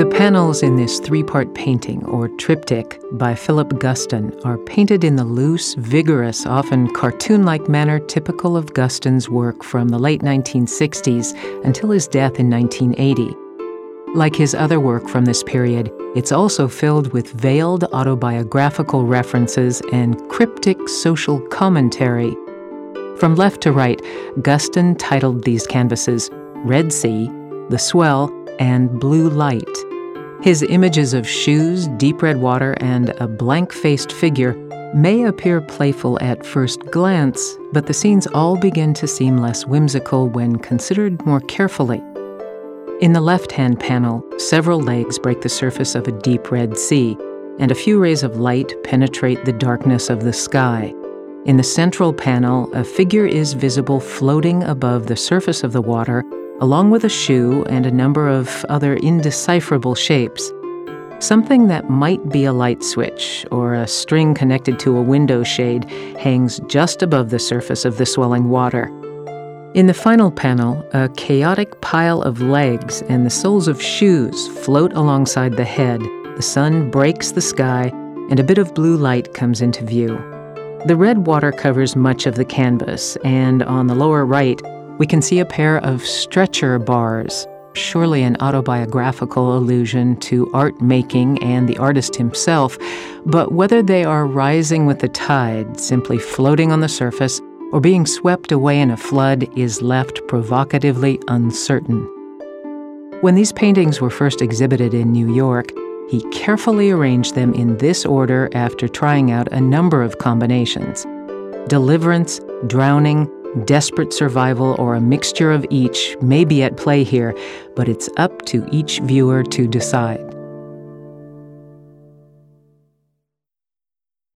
The panels in this three-part painting, or triptych, by Philip Guston are painted in the loose, vigorous, often cartoon-like manner typical of Guston's work from the late 1960s until his death in 1980. Like his other work from this period, it's also filled with veiled autobiographical references and cryptic social commentary. From left to right, Guston titled these canvases Red Sea, The Swell, and Blue Light. His images of shoes, deep red water, and a blank-faced figure may appear playful at first glance, but the scenes all begin to seem less whimsical when considered more carefully. In the left-hand panel, several legs break the surface of a deep red sea, and a few rays of light penetrate the darkness of the sky. In the central panel, a figure is visible floating above the surface of the water, along with a shoe and a number of other indecipherable shapes. Something that might be a light switch or a string connected to a window shade hangs just above the surface of the swelling water. In the final panel, a chaotic pile of legs and the soles of shoes float alongside the head. The sun breaks the sky, and a bit of blue light comes into view. The red water covers much of the canvas, and on the lower right, we can see a pair of stretcher bars, surely an autobiographical allusion to art making and the artist himself, but whether they are rising with the tide, simply floating on the surface, or being swept away in a flood is left provocatively uncertain. When these paintings were first exhibited in New York, he carefully arranged them in this order after trying out a number of combinations. Deliverance, drowning, desperate survival, or a mixture of each may be at play here, but it's up to each viewer to decide.